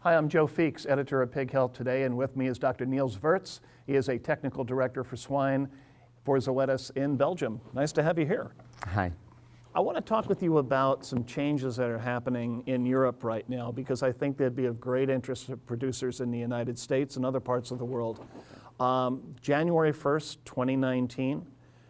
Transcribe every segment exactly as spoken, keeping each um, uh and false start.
Hi, I'm Joe Feeks, editor of Pig Health Today, and with me is Doctor Niels Wirtz. He is a technical director for swine for Zoetis in Belgium. Nice to have you here. Hi. I want to talk with you about some changes that are happening in Europe right now, because I think they'd be of great interest to producers in the United States and other parts of the world. Um, January first, twenty nineteen,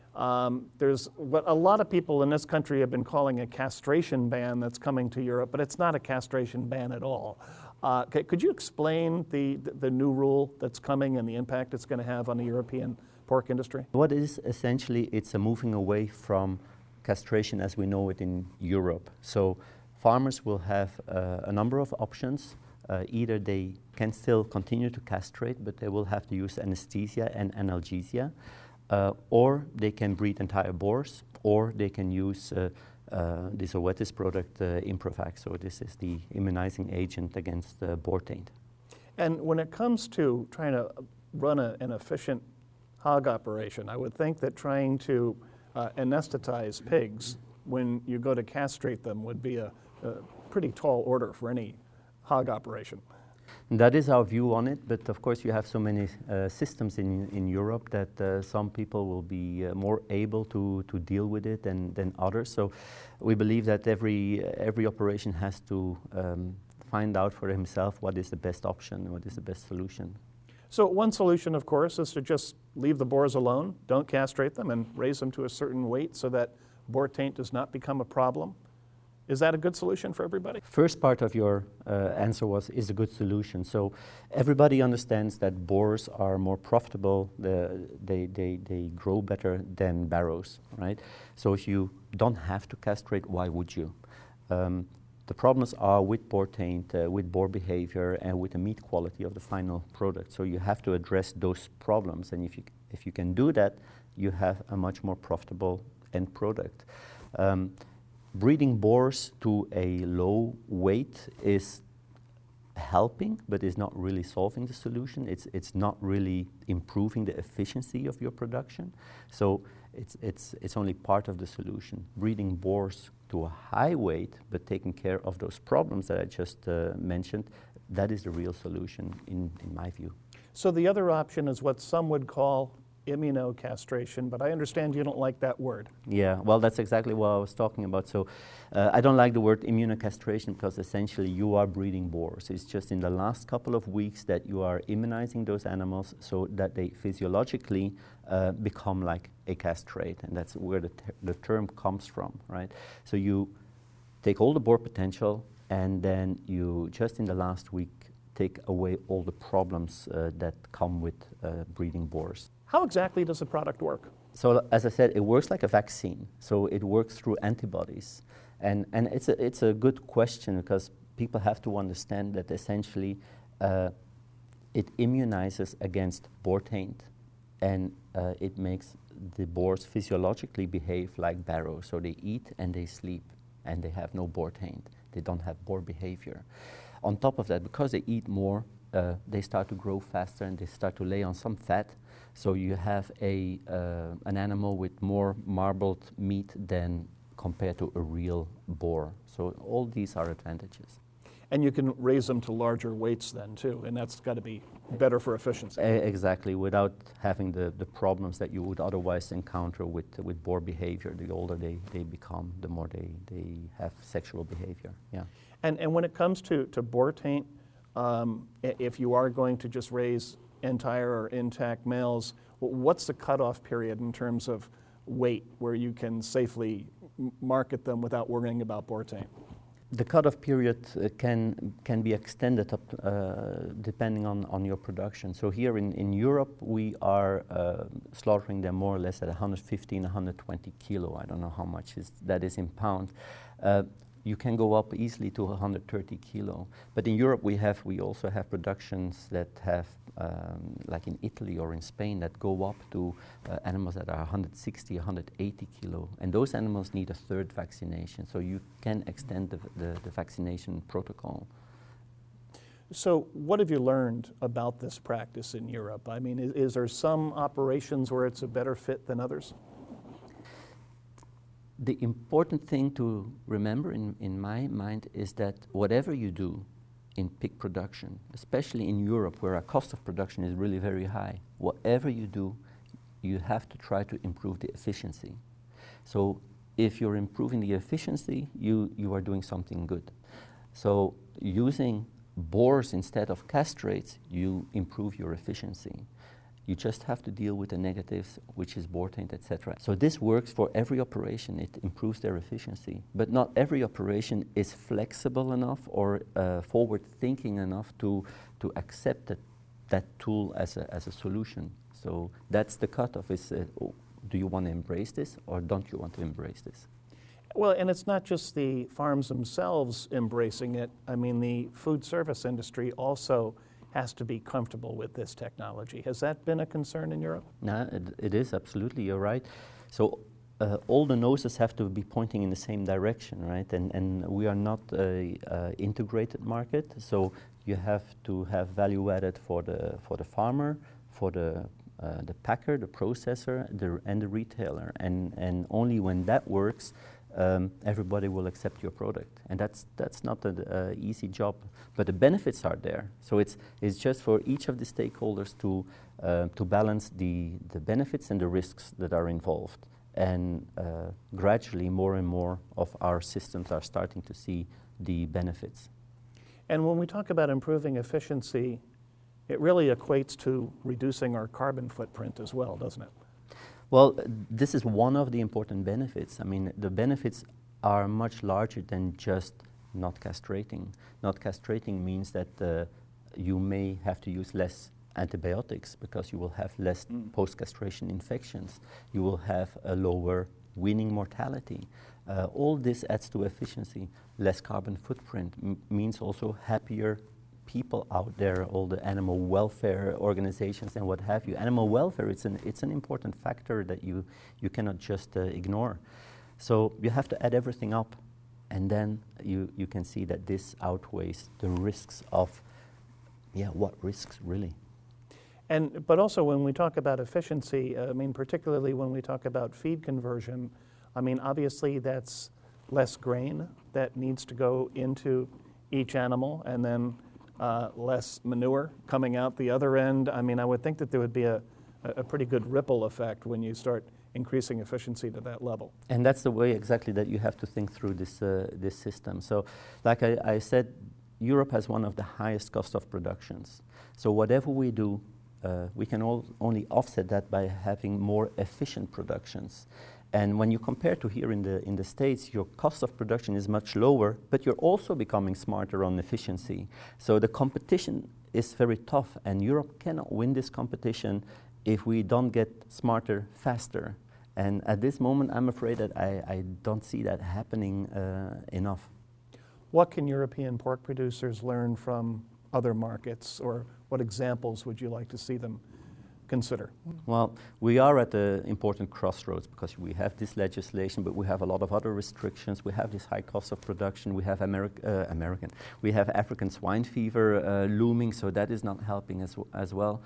um, there's what a lot of people in this country have been calling a castration ban that's coming to Europe, but it's not a castration ban at all. Uh, could you explain the, the new rule that's coming and the impact it's going to have on the European pork industry? What is essentially, it's a moving away from castration as we know it in Europe. So farmers will have uh, a number of options. Uh, either they can still continue to castrate, but they will have to use anesthesia and analgesia, uh, or they can breed entire boars, or they can use uh, uh, the Zoetis product, uh, Improvac. So this is the immunizing agent against uh, boar taint. And when it comes to trying to run a, an efficient hog operation, I would think that trying to uh, anesthetize pigs when you go to castrate them would be a, a pretty tall order for any hog operation. That is our view on it, but of course you have so many uh, systems in, in Europe that uh, some people will be uh, more able to, to deal with it than, than others. So we believe that every, every operation has to um, find out for himself what is the best option, what is the best solution. So one solution, of course, is to just leave the boars alone, don't castrate them, and raise them to a certain weight so that boar taint does not become a problem. Is that a good solution for everybody? First part of your uh, answer was, is a good solution. So everybody understands that boars are more profitable, the, they, they, they grow better than barrows, right? So if you don't have to castrate, why would you? Um, the problems are with boar taint, uh, with boar behavior, and with the meat quality of the final product. So you have to address those problems, and if you, if you can do that, you have a much more profitable end product. Um, Breeding boars to a low weight is helping, but is not really solving the solution. It's, it's not really improving the efficiency of your production. So it's, it's, it's only part of the solution. Breeding boars to a high weight, but taking care of those problems that I just uh, mentioned, that is the real solution in, in my view. So the other option is what some would call immunocastration, but I understand you don't like that word. Yeah, well, that's exactly what I was talking about. So uh, I don't like the word immunocastration because essentially you are breeding boars. It's just in the last couple of weeks that you are immunizing those animals so that they physiologically uh, become like a castrate, and that's where the, ter the term comes from, right? So you take all the boar potential and then you just in the last week take away all the problems uh, that come with uh, breeding boars. How exactly does the product work? So as I said, it works like a vaccine. So it works through antibodies. And, and it's, a, it's a good question because people have to understand that essentially uh, it immunizes against boar taint, and uh, it makes the boars physiologically behave like barrows. So they eat and they sleep and they have no boar taint. They don't have boar behavior. On top of that, because they eat more, uh, they start to grow faster and they start to lay on some fat. So you have a, uh, an animal with more marbled meat than compared to a real boar. So all these are advantages. And you can raise them to larger weights then too, and that's got to be better for efficiency. A exactly, without having the, the problems that you would otherwise encounter with, with boar behavior. The older they, they become, the more they, they have sexual behavior, yeah. And, and when it comes to, to boar taint, um, if you are going to just raise entire or intact males, what's the cutoff period in terms of weight where you can safely market them without worrying about boar taint? The cutoff period uh, can, can be extended up uh, depending on, on your production. So here in, in Europe, we are uh, slaughtering them more or less at one hundred fifteen, one hundred twenty kilo. I don't know how much is, that is in pound. Uh, You can go up easily to one hundred thirty kilo. But in Europe, we have we also have productions that have, um, like in Italy or in Spain, that go up to uh, animals that are one hundred sixty, one hundred eighty kilo. And those animals need a third vaccination. So you can extend the, the, the vaccination protocol. So what have you learned about this practice in Europe? I mean, is, is there some operations where it's a better fit than others? The important thing to remember in, in my mind is that whatever you do, in pig production, especially in Europe where our cost of production is really very high. Whatever you do, you have to try to improve the efficiency. So if you're improving the efficiency, you, you are doing something good. So using boars instead of castrates, you improve your efficiency. You just have to deal with the negatives, which is boar taint, et cetera. So this works for every operation. It improves their efficiency. But not every operation is flexible enough or uh, forward-thinking enough to, to accept that, that tool as a, as a solution. So that's the cutoff, is uh, oh, do you want to embrace this or don't you want to embrace this? Well, and it's not just the farms themselves embracing it. I mean, the food service industry also has to be comfortable with this technology. Has that been a concern in Europe? No, it, it is, absolutely, you're right. So uh, all the noses have to be pointing in the same direction, right? And, and we are not a, a integrated market, so you have to have value added for the, for the farmer, for the, uh, the packer, the processor, the, and the retailer. And, and only when that works, Um, everybody will accept your product, and that's that's not an uh, easy job, but the benefits are there. So it's it's just for each of the stakeholders to uh, to balance the the benefits and the risks that are involved, and uh, gradually more and more of our systems are starting to see the benefits. And when we talk about improving efficiency, it really equates to reducing our carbon footprint as well, doesn't it? Well, this is one of the important benefits. I mean, the benefits are much larger than just not castrating. Not castrating means that uh, you may have to use less antibiotics because you will have less mm. post-castration infections. You will have a lower weaning mortality. Uh, all this adds to efficiency. Less carbon footprint m means also happier people out there, all the animal welfare organizations and what have you. Animal welfare, it's an, it's an important factor that you, you cannot just uh, ignore. So you have to add everything up, and then you, you can see that this outweighs the risks of, yeah, what risks really? And, but also when we talk about efficiency, uh, I mean, particularly when we talk about feed conversion, I mean, obviously that's less grain that needs to go into each animal, and then Uh, less manure coming out the other end. I mean, I would think that there would be a, a pretty good ripple effect when you start increasing efficiency to that level. And that's the way exactly that you have to think through this, uh, this system. So like I, I said, Europe has one of the highest cost of productions. So whatever we do, uh, we can all only offset that by having more efficient productions. And when you compare to here in the, in the States, your cost of production is much lower, but you're also becoming smarter on efficiency. So the competition is very tough, and Europe cannot win this competition if we don't get smarter faster. And at this moment, I'm afraid that I, I don't see that happening uh, enough. What can European pork producers learn from other markets, or what examples would you like to see them consider? Well, we are at an important crossroads because we have this legislation, but we have a lot of other restrictions. We have this high cost of production. We have Ameri- uh, American, we have African swine fever uh, looming, so that is not helping as, w as well.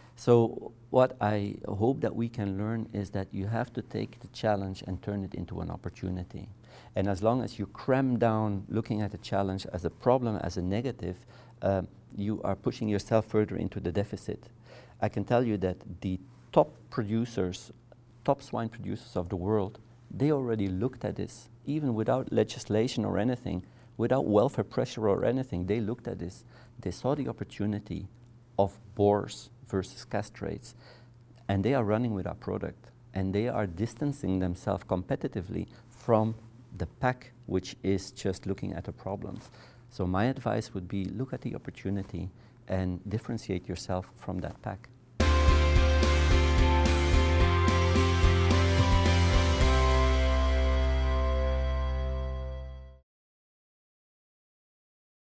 So what I hope that we can learn is that you have to take the challenge and turn it into an opportunity. And as long as you cram down looking at the challenge as a problem, as a negative, uh, you are pushing yourself further into the deficit. I can tell you that the top producers, top swine producers of the world, they already looked at this, even without legislation or anything, without welfare pressure or anything. They looked at this. They saw the opportunity of boars versus castrates, and they are running with our product, and they are distancing themselves competitively from the pack, which is just looking at the problems. So my advice would be, look at the opportunity and differentiate yourself from that pack.